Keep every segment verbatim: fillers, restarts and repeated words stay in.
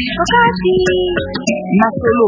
Wakati Masolo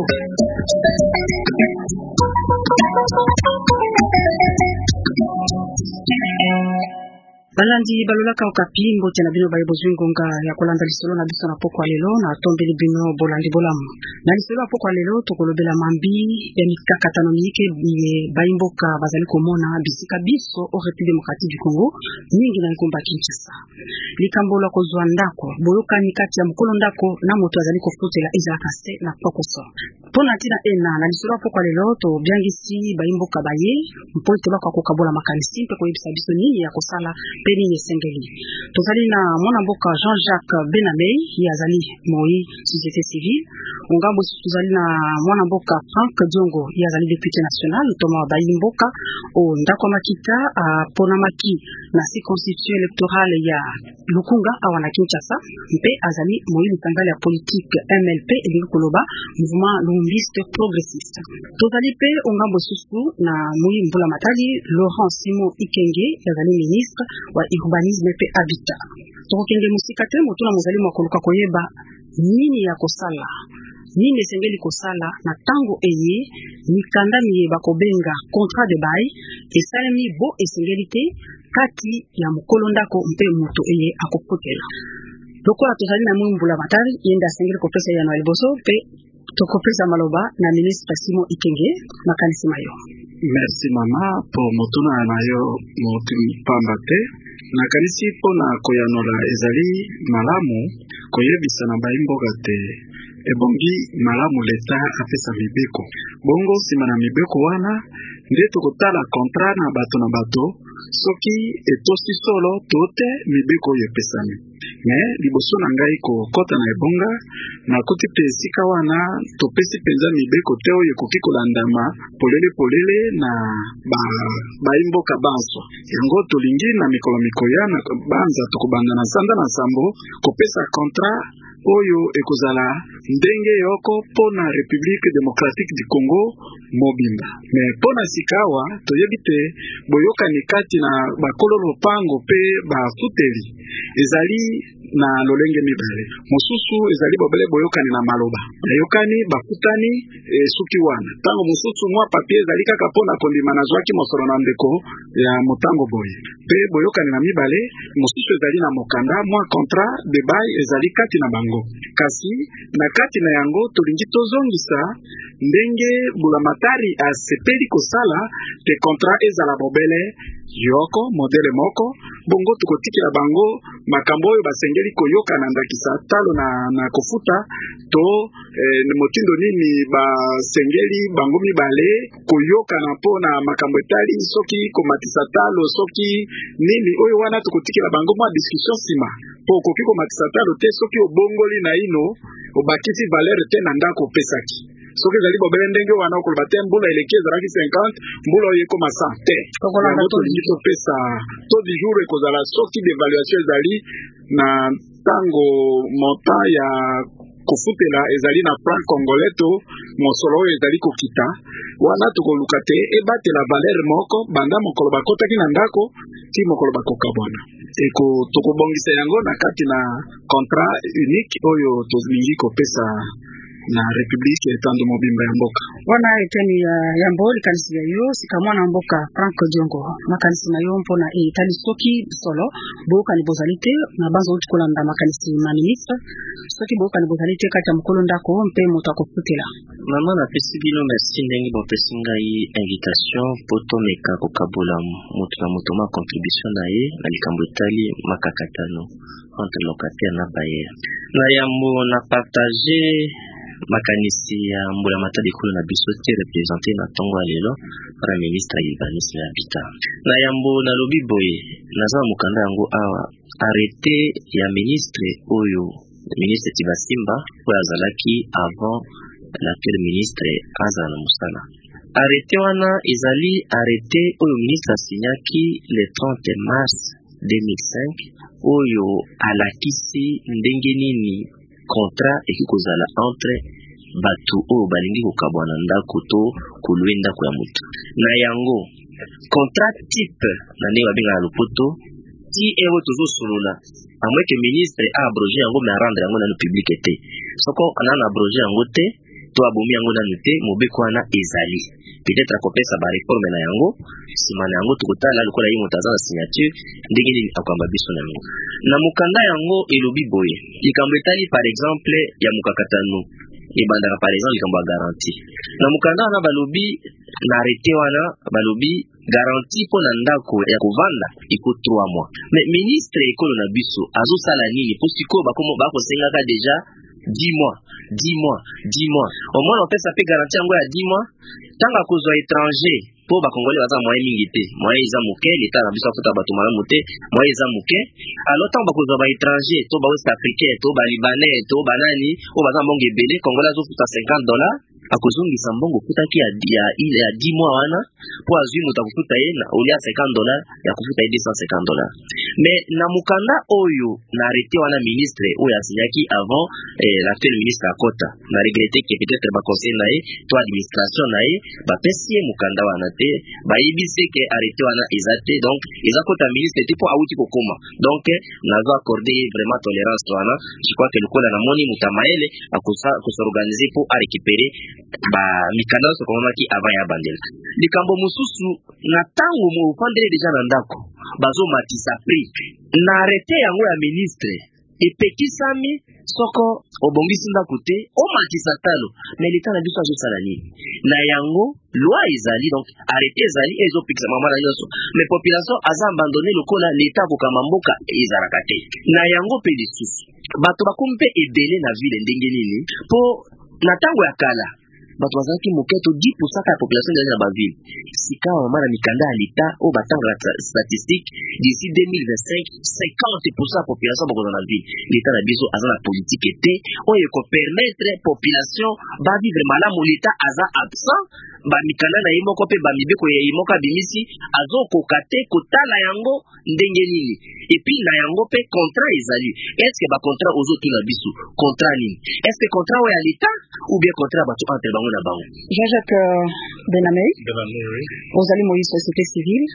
Balandi balolaka okapimbo tena bino baye bozwingonga ya kolanda lisolo na biso na poko lelo na tombeli bino bolandi bolamu na lisolo ya poko lelo tokolobela mambi ya mikakatano mingi bayimboka bazali komona bisika biso au République démocratique du Congo mingi na ikomba Kinshasa likambo la kozwa ndako boyokani kati ya mukolo ndako na moto azali kofutela ezalaka se na pokoso pona tina ena na lisolo ya poko lelo to byangisi bayimboka baye mpoite bako kokabola makanisi mpe koyebisa biso nini ya kosala peni yesengeli tozali na mwana mboka Jean-Jacques Benamei yazali moi société civile ngambo tozali na mwana mboka Franck Diongo yazali député national toma bayimboka o ndako makita pona maki na circonscription électorale ya Lukunga awana Kinshasa mpe azali moi litangala ya politique M L P et koloba mouvement lumbiste progressiste tozali pe ngambo susu na moi mbula matali Laurent Simon Ikenge yazali ministre wa urbanisme pe habitat tokenge musika te motuna mozali makoluka koyeba nini ya kosala nini esengeli kosala na tango eye mikanda miye bakobenga contrat de bail esalemi bo esengeli te kati ya mukolo ndako mpe moto eye akofutela lokola tozali na mbula matali yenda esengeli kopesa ya na liboso pe tokopesa maloba na ministre Simon Ikenge makanisi mayo. Merci mama po motuna na yo motuni pamba te nakanisi pona koyanola ezali malamu koyebisa na bayimboka te ebongi malamu leta apesa mibeko bongo sima na mibeko wana nde tokotala contrat na bato na bato soki etosi solo tote mibeko yepesami me liboso na ngai ko kota na ebonga na koti pe sika wana topesi penza mibeko te oyo ekoki kolandama polele polele na ba bayimboka banso yango tolingi na mikolo mikoya na banza tokobanda na sanda na sambo kopesa contrat oyo ekozala ndenge yoko pona République démocratique du Congo mobimba me pona sikawa toyebi te boyokani kati na bakolo lopango pe bafuteli ezali na lolenge mibale mosusu ezali bobele boyokani na maloba yokani bafutani e, suki wana tango mosusu mwa papier ezali kaka pona kondima na zwaki mosolo na ndeko ya motango boye pe boyokani na mibale mosusu ezali na mokanda mwa contrat de bail ezali kati na bango kasi na kati na yango tolingi tozongisa ndenge bulamatari asepeli kosala te contrat ezala bobele yoko modele moko bongo tukotikila bango makambo oyo basengeli koyoka na ndakisa talo na na kofuta to eh, motindo nini basengeli bango mibale koyoka na pona makambo etali soki komatisa talo soki nini oyo wana tukotikila bango mwa discussion sima po koki komatisa talo te soki obongoli na ino obakisi valeur te na ndako pesaki soki ezali bobele ndenge wana okoloba te mbula eleki ezalaki cinquante mbula oyo ekoma cent te yango tolingi topesa to du jour ekozala soki d'évaluation ezali na tango montant ya kofutela ezali na franc congolais to mosolo oyo ezali kokita wana tokoluka te ebatela valeur moko banda mokolo bakotaki na ndako ti mokolo bakokabwana eko tokobongisa yango na kati na contrat unique oyo tolingi kopesa na République etando mobimba ya mboka wana eteni ya yambo likanisi ya yo sika mwana mboka Franck Diongo makanisi na yo mpona etali soki solo boka ni bozalite na banzo uti kolanda makanisi na ministre soki boka ni bozalite kati ya mukolo ndako mpe moto akofutela mama na pesi bino merci ndenge bo pesi ngai invitation poto meka kokabola moto na moto ma contribution na ye na likambo etali makakatano entre locataire na bailleur na yambo na partager makanisi ya mbula matadi kuna na biso te representé na tongo lelo para ministre ya urbanisme et habitat na yambo na lobi boye naza mukanda yango awa arrêté ya ministre oyo ministre Tibasimba oyo azalaki avant l'actuel ministre azala musala arrêté wana ezali arrêté oyo ministre asinyaki le trente mars deux mille cinq oyo alakisi ndenge nini contrat ekikozala entre batu oyo balingi kokabwana ndako to kolwe ndako ya mutu na yango contrat type na ne babenga lopoto ti ewe tozo solola amwe que ministre a abrogé yango mais rendre yango na public té soko ana abrogé yango té to abomi yango na nuté mobeko wana ezali peut-être akopesa ba réforme na yango sima na yango tukutala lokola yi motaza na signature ndenge nini akamba biso na yango na mukanda yango elobi boye likambo etali par exemple ya mukakatano ebandaka par exemple likambo ya garantie na mukanda wana balobi na arrêté wana balobi garantie po na ndako ya kovanda iko trois mois mais ministre ekolo na biso azosala nini po siko bakomo bakosengaka déjà dix mois dix mois dix mois au moins on peut s'appeler garantie yango ya dix mois tanga kozwa étranger po bakongoli baza moyen mingi te moyen eza moke l'état na biso afuta bato malamu te moyen eza moke alors tanga bakozwa ba étranger to ba west africain to ba libanais to banani o baza mbongo ebele kongola azofuta cinquante dollars akozongisa mbongo kutaki ya ya ile ya dix mois wana po azwi moto akufuta ye na olia cinquante dollars ya kufuta ye deux cent cinquante dollars mais na mukanda oyo na arrêté wana ministre oyo asinyaki avant eh, l'actuel ministre akota na regretter que peut-être ba conseil na ye to administration na ye ba pesi mukanda wana te ba yebise que arrêté wana ezate donc ezakota ministre te po awuti kokoma donc nazo accorder vraiment tolérance wana je crois que le kola na moni mutamaele akosa kosorganiser pour a récupérer ba mikanda so komaki avant ya bandela likambo mususu na tango mo fandele déjà na ndako bazo matisa prix na arrêté yango ya ministre epekisami soko obongisi ndako te o matisa talo mais l'état na biso azosala nini na yango loi ezali donc arrêté ezali ezopikisa mama na yoso mais population aza abandonné lokola l'état kokamba mboka ezalaka te na yango pe lisusu bato bakumpe ebele na ville ndenge nini po na tango ya kala bato bazaki moketo dix pour cent ya population de la baville sika mama na mikanda ya lita o batanga statistique d'ici deux mille vingt-cinq cinquante pour cent ya population bakoza na ville l'état na biso aza na politique te oyo ko permettre population ba vivre malamu l'état aza absent ba mikanda na yimoko pe ba mibeko ya yimoko bimisi azo kokate kotala yango ndenge nini et puis na yango pe contrat ezali est-ce que ba contrat ozo tuna biso contrat nini est-ce que contrat oyo ya l'état ou bien contrat bato entre bango na bango Jean-Jacques Benamé ozali moyi société civile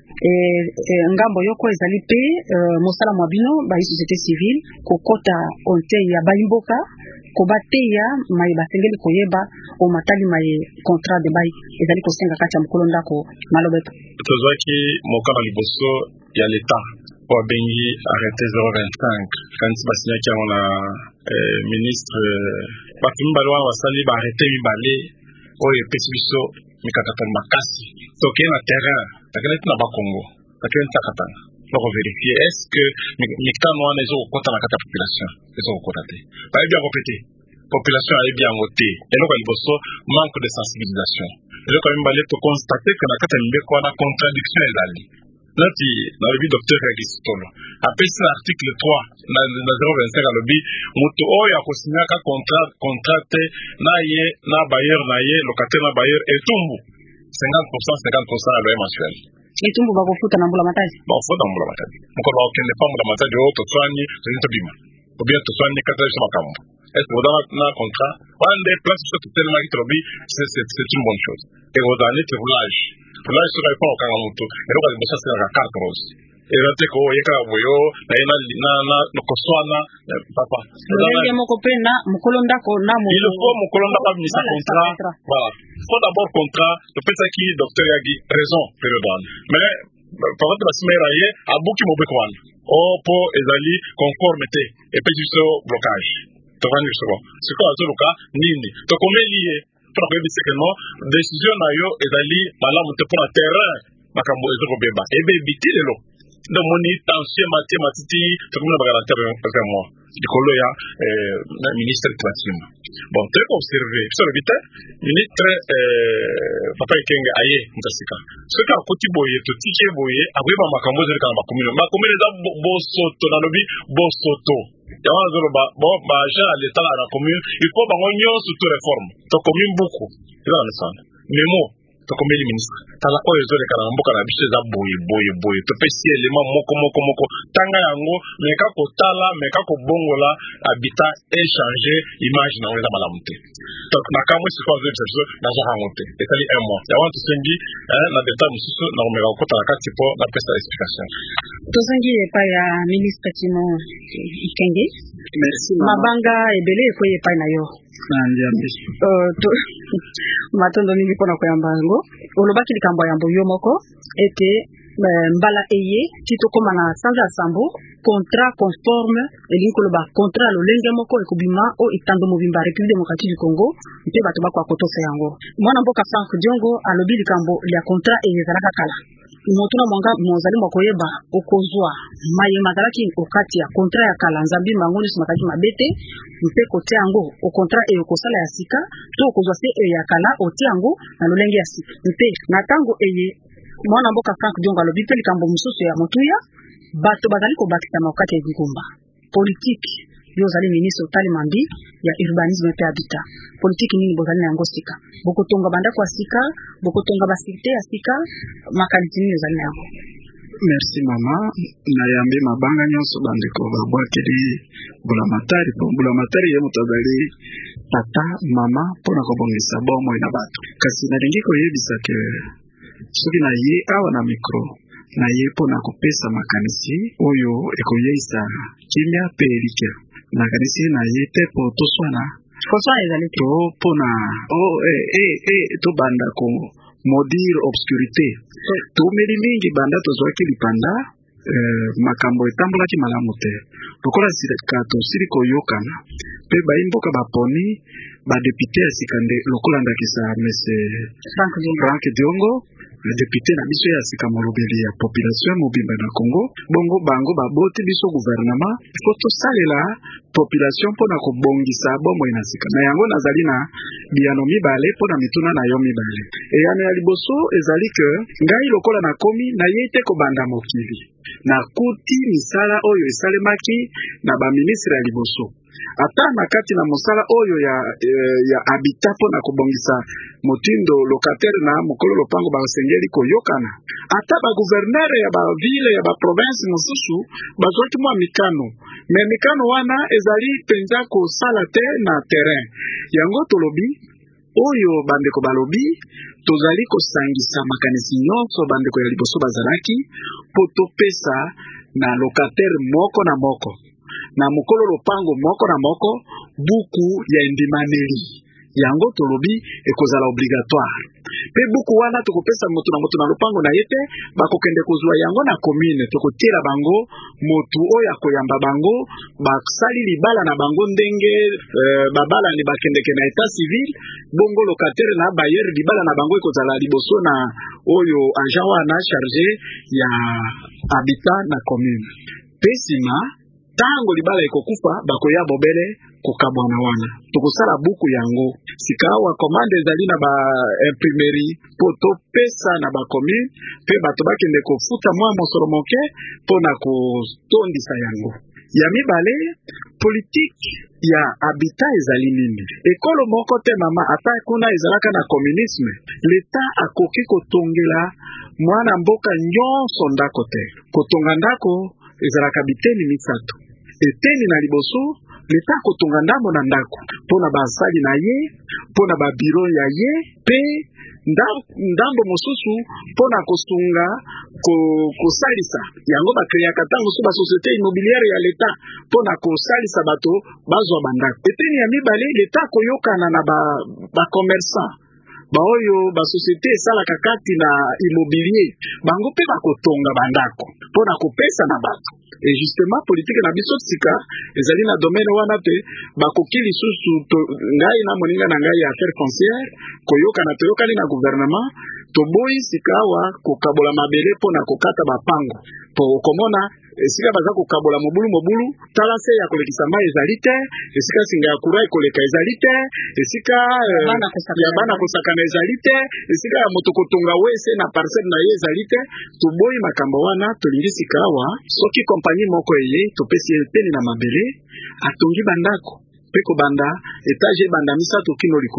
et ngambo yoko ezali pe mosala mwabino ba société civile kokota onte ya baimboka kobateya mai basengeli koyeba o matali mai contrat de bail ezali kosenga kati ya mokolo ndako malobeto tozwaki mokaba liboso ya l'état po bengi arrêté zéro vingt-cinq kanisi basinyaki yango na eh, ministre bato mibale wana basali baarrêté mibale oyo epesi biso mikakatano makasi soki na terrain takeleti na bakongo takeleti takatana loko vérifier est-ce que mikitano wana ezokokota na kati ya population ezokokota te bayebi yango pe te population ayebi yango te eloko ya liboso manque de sensibilisation eloko ya mibale tokonstate ke na kati ya mibeko wana contradiction ezali nati nalobi docteur Agistolo apesi na article trois na, na zéro vingt-cinq alobi moto oyo akosinyaka contrat contrat te na ye na bailleur na ye locataire na bailleur etumbu cinquante pour cent cinquante pour cent ya loyer mensuel etumbu bakofuta na mbula matadi bakofuta na mbula matadi mokolo bakokende pa mbula matadi oyo toswani tozini tobima obien toswani kata biso makambo est-ce que oza na contrat wana nde place biso totelemaki tolobi c'est une bonne chose et ozala neti roulage roulage soki aipa okanga motu eloko ya liboso asalaka carte rose eza te ko oyekaka boyo na ye na koswana papa ndenge moko pe na mokolo ndako na il faut mokolo ndako abimisa contrat voilà faut d'abord contrat topesaki docteur Yagi raison période wana mais peut-être basimera ye abuki mobeko wana o po ezali conforme te epesi biso blocage tovandi biso bon sikoyo azoluka nini tokomeli ye mpona koyebisa ke non décision na yo ezali malamu te mpona terrain makambo ezokobeba ebebi ti lelo nde omoni tension matie matiti tokomi na bagarantere vers moi likolo ya ministre Twatima bon toye koobserve biso lobi te ministre papa ekenge aye ntasika soki akoti boye totiki ye boye akoyeba makambo ezoleka na bakomune bakomune eza bosoto nalobi bosoto yango azoloba bon baagent ya l'état na commune il faut bango nyonso to réforme to commune buku eza na misana memo tokomeli ministre tala oyo ezoleka na mboka na biso eza boye boye boye topesi elema moko moko moko tanga yango meka kotala meka kobongola habitat échanger image na eza malamu te donc makambo siko azobisa biso nazoka yango te etali un mois ya wana tosengi na deta mosusu na komeka kokota na kati po na pesa explication tozangi epai ya ministre Tino Ikenge. Merci mabanga ebele ekoyi epai na yo matondo mingi mpona koyamba yango olobaki likambo ya yambo yo moko ete mbala eye titokoma na sanza ya sambo contrat conforme elingi koloba contrat lolenge moko ekobima o itando mobimba République démocratique du Congo mpe bato bakwa kotosa yango mwana mboka Frank Diongo alobi likambo ya contrat eye ezalaka kala motuna mwanga mozali mokoyeba okozwa maye mazalaki okati ya contrat ya kala nzambi mango nyonso makaki mabete mpe kote yango o contrat eyo kosala ya sika to okozwa se eyo ya kala otie yango na lolenge ya sika mpe na tango eye mwana mboka Frank Diongo alobi mpe likambo mosusu ya motuya bato bazali kobakisama okati ya ngumba politique yo zali ministre Otali Mambi ya urbanisme pe habitat politique nini bozali na yango sika bokotonga bandako ya sika bokotonga basikite ya sika makaliti nini zali na yango. Merci mama na yambe mabanga nyonso bandeko babwakeli bulamatari po bulamatari ye mutazali tata mama pona kobongisa bomo na bato kasi nalingi koyebisa ke soki na ye awa na micro na ye pona kopesa makanisi oyo ekoyeisa kimia pe elike makanisi na ye te po toswana toswana ezali to pona oh eh eh eh to banda ko modir obscurité to meli mingi banda tozwaki lipanda eh, makambo etambolaki malamu te lokola sika tosili koyokana pe baimboka baponi badepute ya sikande lokola ndakisa mese Frank Diongo le député na biso ya sika molobeli ya population mobimba na Congo bongo bango baboti biso gouvernement faut to salela population pona kobongisa bombo ina sika na yango nazali na biano mibale pona mituna na yo mibale e yana ya liboso ezali ke ngai lokola na komi na yete ko banda mokili na kuti misala oyo esalemaki na ba ministre ya liboso ata na kati na mosala oyo ya eh, ya habitat pona kobongisa motindo locataire na mokolo lopango ba sengeli koyokana ata ba gouverneur ya ba ville ya ba province mosusu bazwaki mwa mikano me mikano wana ezali penza ko sala te na terrain yango tolobi oyo bandeko balobi tozali kosangisa makanisi nyonso bandeko ya liboso bazalaki po topesa na locataire moko na moko na mokolo lopango moko na moko buku ya indimaneli yango tolobi ekozala obligatoire pe buku wana tokopesa moto na moto na lopango na yete bakokende kozwa yango na commune tokotiela bango motu oyo akoyamba bango basali libala na bango ndenge euh, babala ni bakendeke na état civil bongo locataire na bayer libala na bango ekozala liboso na oyo agent wana chargé ya habitat na commune pesima tango libala ekokufa bakoya bobele kokabwana wana tokosala buku yango sikawa commande ezali na ba imprimerie po topesa na ba commune pe bato bakende kofuta mwa mosolo moke pona kotondisa yango ya mibale politique ya habitat ezali nini ekolo moko te mama ata kuna ezalaka na communisme l'etat akoki kotongela mwana mboka nyonso ndako te kotonga ndako ezalaka biteni misato eteni na liboso leta kotonga ndambo na ndako pona basali na ye pona ba biro ya ye pe ndambo mosusu pona kosunga ko kosalisa yango bakreaka tango so ba société immobilière ya leta pona kosalisa bato bazwa bandako eteni ya mibale leta koyokana na ba ba commerçant baoyo ba société esalaka kati na immobilier bango pe bakotonga bandako pona kopesa na bato et justement politique na biso sika ezali na domaine wana te bakoki lisusu ngai na moninga na ngai ya affaire foncière koyoka na toyokani na gouvernement toboyi sika wa kokabola mabele pona kokata bapango po komona esika baza kokabola mobulu mobulu tala se ya kolekisa mai ezali te esika singa ya kura ekoleka ezali te esika ya bana kosakana ezali te esika ya moto kotonga wese na parcelle na ye ezali te toboyi makambo wana tolingi sika wa soki kompagnie moko eye topesi eteni na mabele atongi bandako pe kobanda etage banda misato kino likolo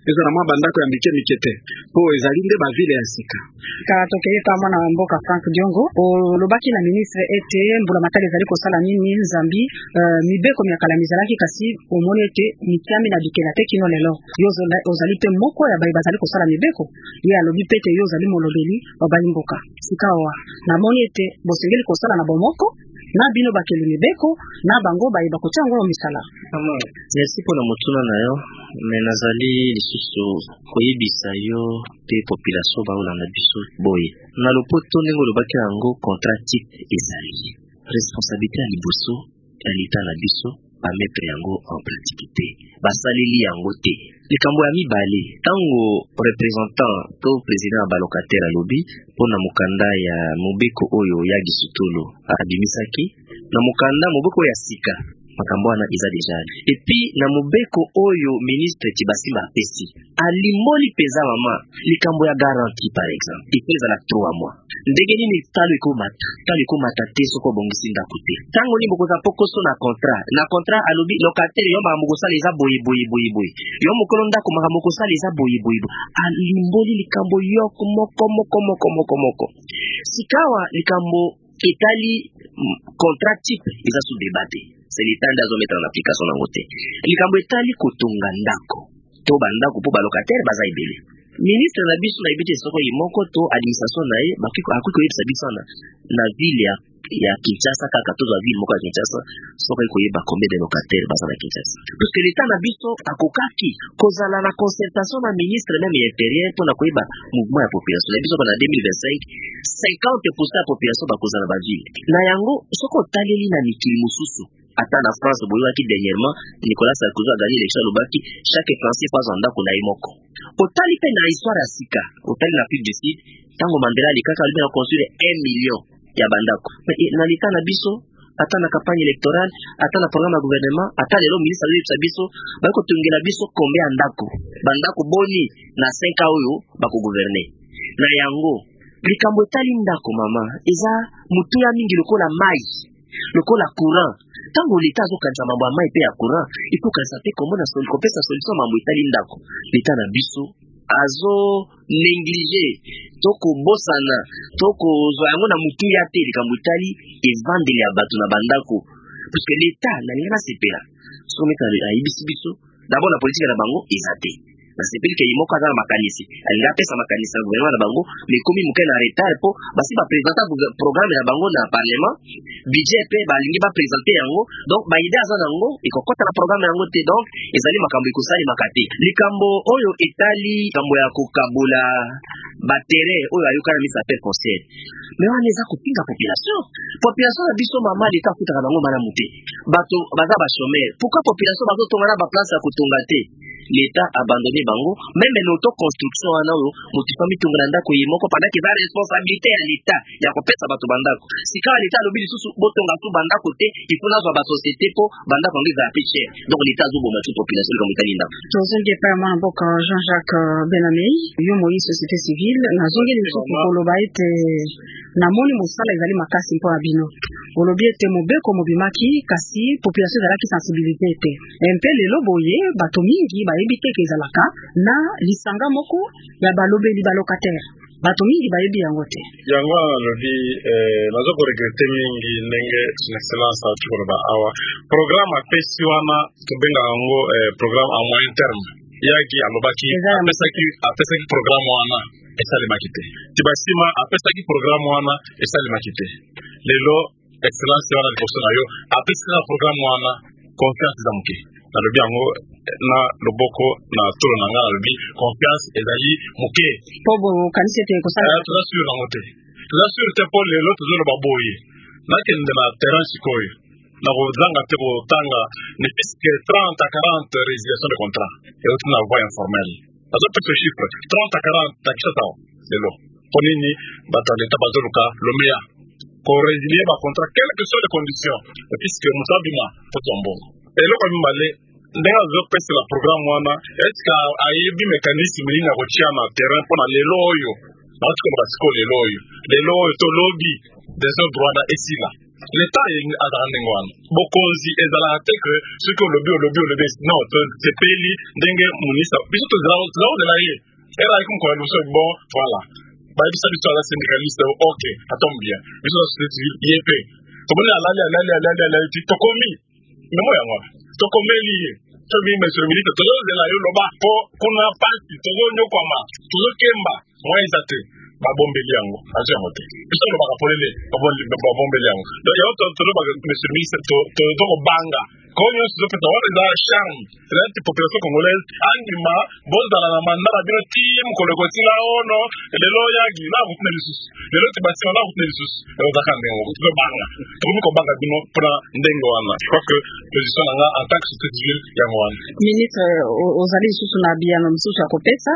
ezala mwa bandako ya mike mike te po ezali nde bavile ya sika kala tokeye kama na mboka Frank Diongo olobaki na ministre ete mbula matali ezali kosala nini Nzambi uh, mibeko myakala mizalaki kasi omoni ete mikiami na bikela te kino lelo yo ozali pe moko ya bayi bazali kosala mibeko ye alobi pete yo ozali molobeli wa bayi mboka sikawa namoni ete bosengeli kosala na bomoko na bino bakeli mibeko na bango bayi bakotia ngo misala ama merci pona motuna na yo mais nazali lisusu koyebisa yo pe population baolanda biso boye na lopoto ndenge olobaki yango contrat type ezali responsabilité ya liboso ya leta na biso bametre yango en pratique basaleli yango te likambo ya mibale tango representant to président ya balocataire alobi mpona mokanda ya mobeko oyo ya gisutulu abimisaki na mokanda mobeko ya sika makambo wana eza deja et puis na mobeko oyo ministre Tibasimba apesi alimoli peza mama likambo ya garantie par exemple ipeza la trois mois ndenge nini talo ikomata talo ikomata te soko bongisi ndako te tango ni bokoza pokoso na contrat na contrat alobi locataire yo makambo kosala eza boye boye boye boye yo mokolo ndako makambo kosala eza boye boye alimboli likambo yoko moko moko moko moko moko sikawa likambo etali contrat type eza sous débat c'est l'état d'azo mettre en application na ngote likambo etali kotonga ndako to bandako po balocataire baza ibele ministre na biso na ibite soko imoko to administration na ye bakiko akiko yebisa biso na na ville ya ya Kinshasa kaka to za ville moko ya Kinshasa soko iko yeba combien de locataires baza na Kinshasa parce que l'état na biso akokaki kozala na concertation na ministre même ya intérieur to na koyeba mouvement ya population na biso na deux mille vingt-cinq cinquante pour cent ya population bakozala ba ville na yango soko taleli na mikili mususu ata na France boyaki dernièrement Nicolas Sarkozy a gagné l'élection lobaki chaque Français passe en ndako na imoko otali pe na histoire ya sika otali na Afrique du Sud tango Mandela alikaka alibi na construire un million ya bandako na lita na biso ata na campagne électorale ata na programme ya gouvernement ata lelo ministre alibisa biso bako tungela biso combien ya ndako bandako boni na cinq ans oyo bako gouverner na yango likambo etali ndako mama eza mutu ya mingi lokola mai lokola courant tango leta azokanisa mambo ya mai pe ya courant ikokanisa te komona solution kopesa solution mambo etali ndako leta na biso azo négligé toko bosana toko zwa yango na mutu ya te likambo etali evandeli ya bato na bandako parce que leta na linga na sepela so meta ayibisi biso d'abord la politique na bango eza te na sepeli ke imoko azala makanisi alinga pesa makanisi na gouvernement na bango mais komi muke na retard po basi ba présenter programme na bango na parlement budget pe balingi ba présenter yango donc ba idée azana yango ikokota na programme yango te donc ezali makambo ikosali makate likambo oyo etali kambo ya kokabula ba terrain oyo ayoka na misa pe conseil mais wana eza kopinga population population na biso mama leta kutaka bango mana muté bato baza ba chômeur pourquoi population bazo tonga na ba place ya kutonga te l'État abandonné bango même l'auto construction wana oyo motifami tongana ndako yemoko pendant que za responsabilité ya l'État ya kopesa bato bandako sika l'État lobi lisusu botonga tu bandako te il faut nazo ba société po bandako ngi za péché donc l'État zo boma toute population comme kalinda tozongi vraiment boka Jean-Jacques Bename yo moi société civile nazongi lisusu koloba ete namoni mosala ezali makasi mpo abino olobi ete mobeko mobimaki kasi population ezalaki sensibilité te mpe lelo boye bato mingi bayebi te kezalaka na lisanga moko ya balobeli balocataire bato mingi bayebi yango te yango alobi nazo ko regrette mingi ndenge son excellence a tukoloba awa programme apesi wana tobenga yango programme à moyen terme yaki alobaki apesaki apesaki programme wana esalemaki te Tibasima apesaki programme wana esalemaki te lelo excellence wana liboso na yo apesaki na programme wana confiance za moke nalobi yango na loboko na tolo na nga nalobi confiance ezali moke po bo kanisi te kosala toza sur nango te toza sur te po lelo tozoloba boye nakende na terrain sikoyo na kozanga te kotanga ne puisque trente à quarante résiliation de contrat euti na voie informelle azopesa chiffre trente à quarante takisata lelo po nini bato ya leta bazoluka lomeya korésilie bacontrat quelle que soit les conditions puisque moto abima poto mbongo eloko mibale ndenge azopesela programme wana eske ayebi mécanisme nini akotia na terrain mpona lelo oyo naotikoloka sikoyo lelo oyo lelo oyo tolobi des droit na esila l'état est azalangwan bokozi ezalate que ce que le bio le bio le bio non c'est peli ndenge munisa biso to zao zao de la ye era comme quoi nous sommes bon voilà ba bisa biso la syndicaliste OK attends bien biso la société civile yep to bona la la la la la la to komi memo yango to komeli to bi monsieur le ministre to de la yo loba po kuna parti to nyo kwama to kemba moi ezate ba bombeli yango azo yango te biso lo baka polele ba bombeli yango donc yo to to ba monsieur le ministre to to to banga ko yo so pe to wa charme la population congolaise andima boz dans la mandala bino tim ko le kotila ono le lo yagi la vous tenez sus le lo tibasi la vous tenez sus le zakande ngo to banga to ko banga bino pra ndengo wana je crois que position nga en tant que société civile yango wana ministre ozali susu na biano msusu akopesa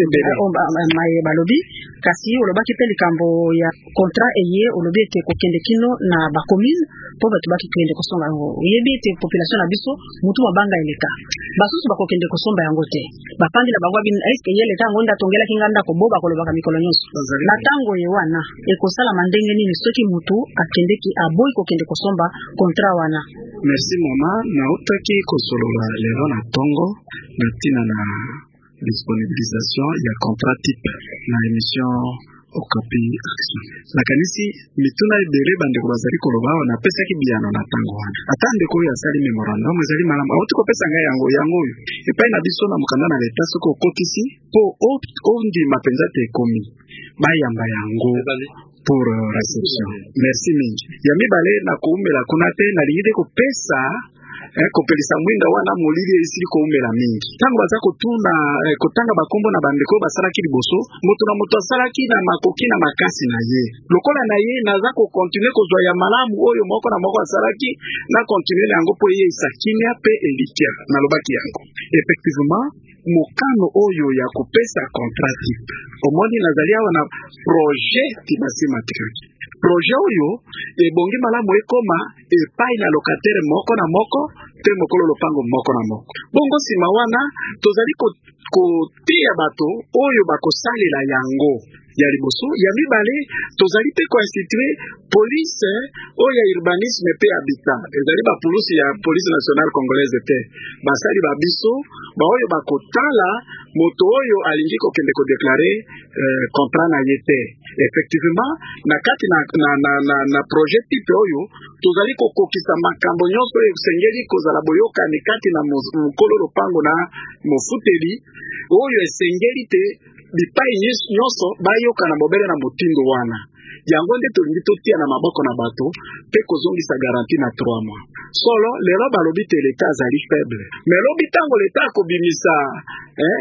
maye balobi kasi olobaki pe likambo ya contrat eye olobi ete kokende kino na ba commune po batu baki kende kosonga ngo yebi ete population na biso mutu mabanga eleka basusu bakokende kosomba yango te bapandi na bango bin est-ce que yele tango nda tongela kinganda ko boba kolobaka mikolo nyonso na tango ye wana ekosala mandenge nini soki mutu akendeki aboy kokende kosomba contrat wana. Merci mama na utaki kosolola lelo na tongo na tina na disponibilisation ya contrat type na émission Okapi Action. Nakanisi mituna ibere bandeko bazali koloba na pesa ki biano na tango wana. Atande ko ya sali memorandum ezali malamba. Auti ko pesa nga yango yango yo. Epai na biso na mukanda na leta soko kokisi po ondi mapenza te komi. Bayamba yango pour uh, réception. Merci mingi. Ya mibale na kuumela kunate na liide ko pesa eh kopelisa mwinda wana molili isili ko umela mingi. Tango baza kotuna eh, kotanga bakombo na bandeko basalaki liboso, moto na moto asalaki na makoki na makasi na ye. Lokola na ye naza ko continuer kozwa ya malamu oyo moko na moko asalaki na continuer yango po ye isakinya pe elikia na lobaki yango. Effectivement mokano oyo ya kopesa contrat type omoni nazali awa na projet tibasi matriki projet oyo ebongi malamu ekoma epai na locataire moko na moko te mokolo lopango moko na moko bongo sima wana tozali ko kotia bato oyo bakosalela yango ya liboso ya mibale tozali pe ko instituer police oyo ya urbanisme pe habitat ezali ba police ya police nationale congolaise te basali ba biso ba oyo bakotala moto oyo alingi ko kende ko déclarer euh, contrat na yete effectivement na kati na na na, na, na projet type oyo tozali ko kokisa makambo nyonso oyo sengeli kozala boyoka ni kati na mokolo lopango na mofuteli oyo esengeli te bipai nyonso bayoka na mobele na motindo wana yango nde tolingi totia na maboko na bato pe kozongisa garantie na trois mois solo lelo balobi te leta azali faible mais lobi tango leta akobimisa eh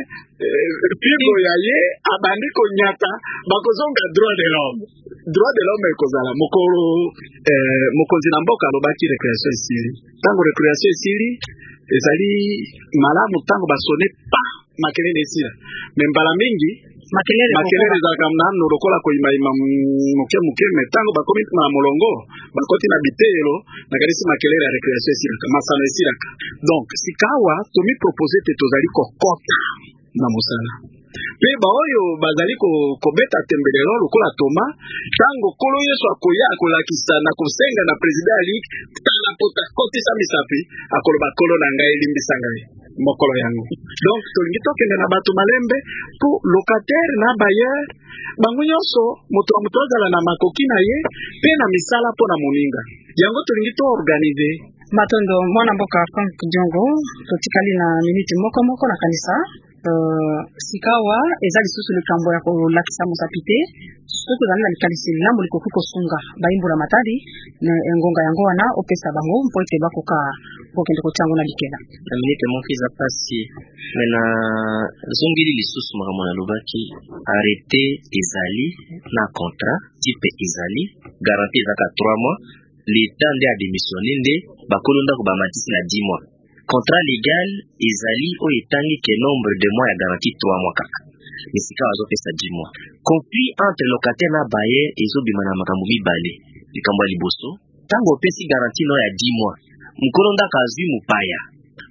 pigo ya ye abandi konyata bakozonga droit de l'homme droit de l'homme ekozala mokolo eh mokonzi na mboka alobaki récréation esili tango récréation esili ezali malamu tango basone pa makelele esila mais mbala mingi makelele makelele za kamna no lokola ko imaima muke muke metango bakomi na molongo bakoti na bitelo na kalisi makelele ya récréation esila masano esila donc sikawa tomi proposer te tozali kokota na musala pe ba oyo bazali ko kobeta tembelelo lokola toma tango kolo yeso akoya akolakisa na kosenga na president ali tala pota kotisa misapi akoloba kolo na ngai limbisa ngai mokolo yango donc tolingi tokende na bato malembe po locataire na bailleur bango nyonso moto moto azala na makoki na ye pe na misala po na moninga yango tolingi to organiser matondo mwana mboka Frank Diongo totikali na minute moko moko na kanisa uh, sikawa ezali susu likambo ya kolakisa mosapite soki ozali na likalisi lambo likoki kosunga bayimbula matadi na ngonga yango wana opesa bango mpo ete bakoka kokende kotiango na likela na minute moko eza pasi mena zongeli lisusu makambo na lobaki arrêté ezali na contrat type ezali garantie ezaka trois mois l'état nde a démissionné nde bakolo ndako bamatisi na dix mois contrat légal ezali oyo etangi ke nombre de mois ya garantie trois mois kaka misika bazopesa dix mois conflit entre locataire na bailleur ezobima na makambo mibale likambo ya liboso tango opesi garantie no ya dix mois mokolo ndako azwi mopaya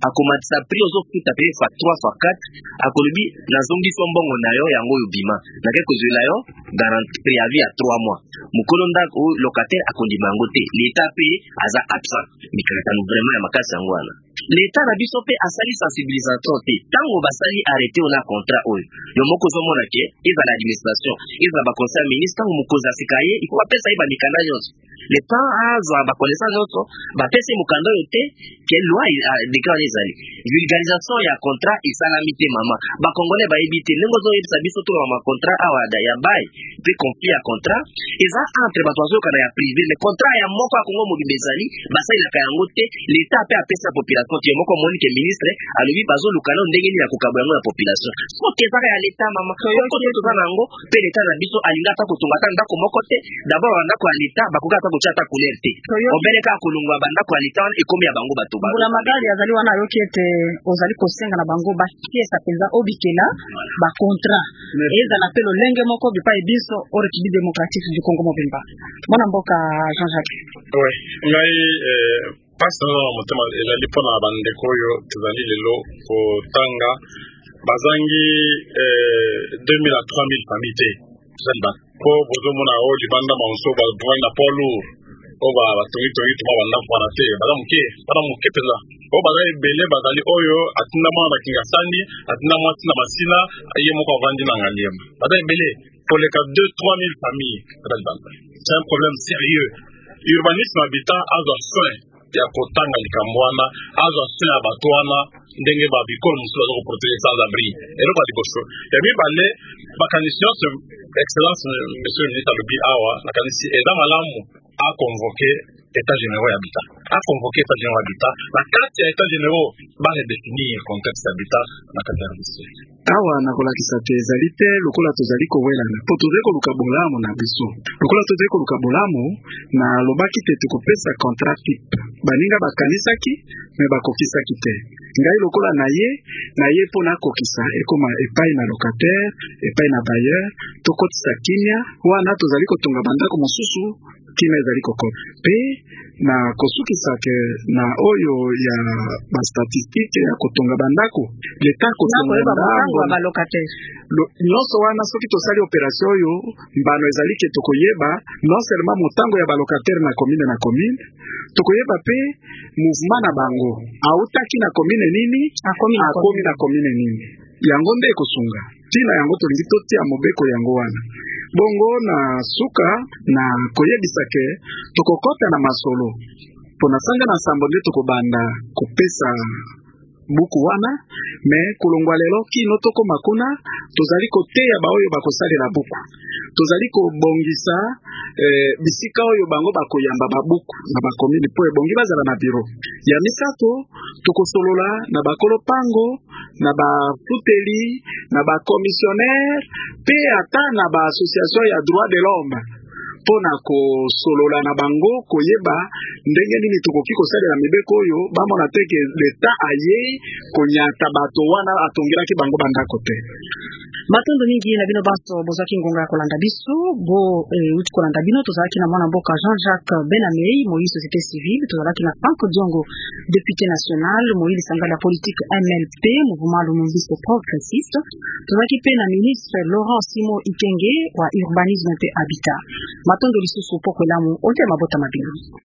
akomatisa prix ozofuta pe fa trois fois quatre akolobi nazongi so mbongo na yo yango yo bima nake kozela yo garantie préavis à trois mois mukolo ndako locataire akondima yango te l'état pe aza absent mikakatano vraiment ya makasi yango wana l'état na biso pe asali sensibilisation te tango basali arrêté on a contrat oyo yo moko zomona ke eza la administration eza ba conseil ministre tango mokoza sikaye il faut apesa iba mikanda nyonso l'état azwa ba connaissance nyonso ba pesa mukanda yo te ke loi décret ezali vulgarisation ya contrat isalami te mama ba congolais ba ebité nengo zo yebisa biso to ma contrat awa da ya bay pe conflit ya contrat eza entre bato bazoyoka na ya privé le contrat ya moko ya Congo mobimba ezali basalelaka yango te l'état pe apesa population te moko moni ke ministre alobi bazoluka no ndenge nini ya kokaba yango ya population soki ezaka ya l'état mama oko te toza nango pe l'état na biso alinga ata kotonga ata ndako moko te d'abord bandako ya l'état bakoki ata kotia ata couleur te obeleka kolongwa bandako ya l'état wana ekomi ya bango bato mbula magali azali wana ayoki ete ozali kosenga na bango bapiesa mpenza obikela bacontrat ezala pe lolenge moko bipai biso o république démocratique du Congo mobimba mwana mboka Jean-Jacques. Oui, ngai pasi na motema ezali mpona bandeko oyo tozali lelo kotanga bazangi deux mille à trois mille famille te tozali ba po bozomona oyo libanda maoso bazwai na port lourd oyo batongitongi tuma bandako wana te baza moke baza moke mpenza oyo baza ebele bazali oyo atinda mwana na kingasani atinda mwana atinda masina ye moko avandi na ngaliema baza ebele koleka deux trois mille familles bazali banda c'est un problème sérieux urbanisme habitat azwa soin ya kotanga likambo wana azwa soin ya bato wana ndenge babikolo mosusu baza koprotege sans abri eloko ya liboso ya mibale makanisi nyonso excellence monsieur le ministre alobi awa nakanisi eza malamu aconvoke état généraux ya habitat aconvoke état généraux ya habitat na kati ya état généraux baredéfinir contexte ya habitat na kati ya R D C awa nakolakisa te ezali te lokola tozali kowelana po tozali koluka bolamu na biso lokola tozali koluka bolamu na lobaki te tukopesa contrat type baninga bakanisaki me bakokisaki te ngai lokola na ye na ye mpo nakokisa ekoma epai na locataire epai na bailleur tokotisa kimia wana tozali kotonga bandako mosusu kimia ezali kokota pe na kosukisa ke na oyo ya bastatistike ya kotonga bandako leta kotonga bandako ba locataire nyonso wana soki tosali opération oyo mbano ezali ke tokoyeba non seulement motango ya balocataire na commune na commune tokoyeba pe mouvement na bango autaki na commune nini akomi na commune nini yango nde kosunga tina yango tolingi totia mobeko yango wana bongo na suka na koyebisa ke tokokota na masolo pona sanga na sambo nde tokobanda kopesa buku wana me kulongwa lelo kino toko makuna tozali koteya baoyo bakosalela buku tozali kobongisa eh, bisika oyo bango bakoyamba babuku na bakomini po ebongi bazala na biro ya misato tokosolola na bakolo pango na bafuteli na bakomissionnaire pe ata na ba association ya droit de l'homme pona kosolola na bango koyeba ndenge nini tokoki kosalela mibeko oyo bamona teke leta aye konyata bato wana atongelaki bango bandako te matondo mingi na bino baso bozaki ngonga kolanda biso bo eh, uti kolanda bino tozalaki na mwana mboka Jean-Jacques Benamei moi société civile tozalaki na Franck Diongo député national moi lisanga la politique M L P mouvement lumumbiste progressiste tozalaki pe na ministre Laurent Simo Ikenge wa urbanisme pe habitat matondo lisusu poko lamu ote mabota mabino